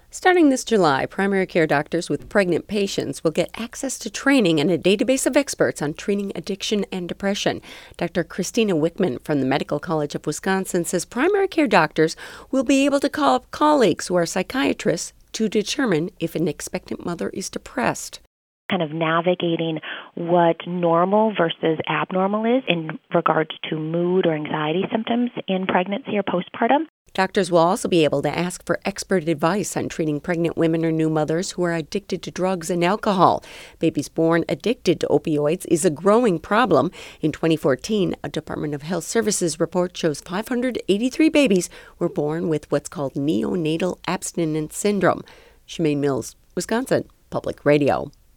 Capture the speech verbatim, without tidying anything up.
Starting this July, primary care doctors with pregnant patients will get access to training and a database of experts on treating addiction and depression. Doctor Christina Wickman from the Medical College of Wisconsin says primary care doctors will be able to call up colleagues who are psychiatrists to determine if an expectant mother is depressed. Kind of navigating what normal versus abnormal is in regards to mood or anxiety symptoms in pregnancy or postpartum. Doctors will also be able to ask for expert advice on treating pregnant women or new mothers who are addicted to drugs and alcohol. Babies born addicted to opioids is a growing problem. In twenty fourteen, a Department of Health Services report shows five hundred eighty-three babies were born with what's called neonatal abstinence syndrome. Shemaine Mills, Wisconsin Public Radio.